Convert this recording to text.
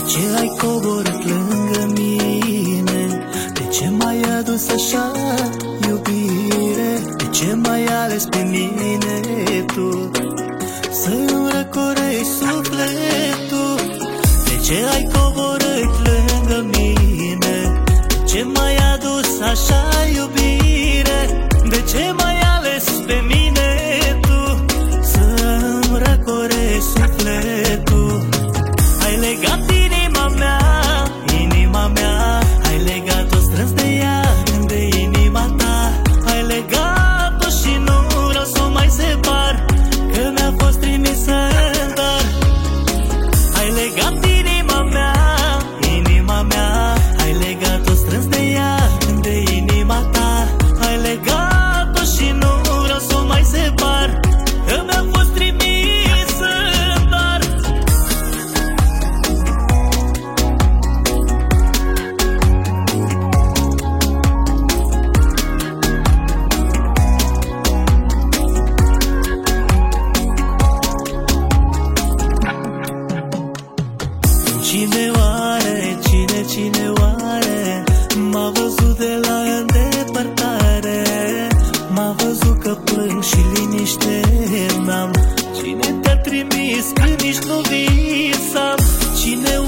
ce ai coborât lângă mine? De ce m-ai adus așa, iubire? De ce m-ai ales pe mine tu? Să-mi răcorești sufletul. De ce ai coborât lângă mine? De ce m-ai adus așa, iubire? De ce m-ai ales pe mine tu? Să-mi răcorești sufletul. Ai legat inima mea, ai legat-o strâns de ea, de inima ta. Ai legat-o și nu vreau să o mai separ, că mi-a fost trimisă în dar. Ai legat inima mea, ai legat-o strâns de ea, de inima ta. Ai legat-o și nu vreau să o mai separ, că mi-a fost trimisă în dar. Cine oare m-a văzut de la îndepărtare? M-a văzut că plâng și liniște n-am. Cine te-a trimis când nici nu visam? Cine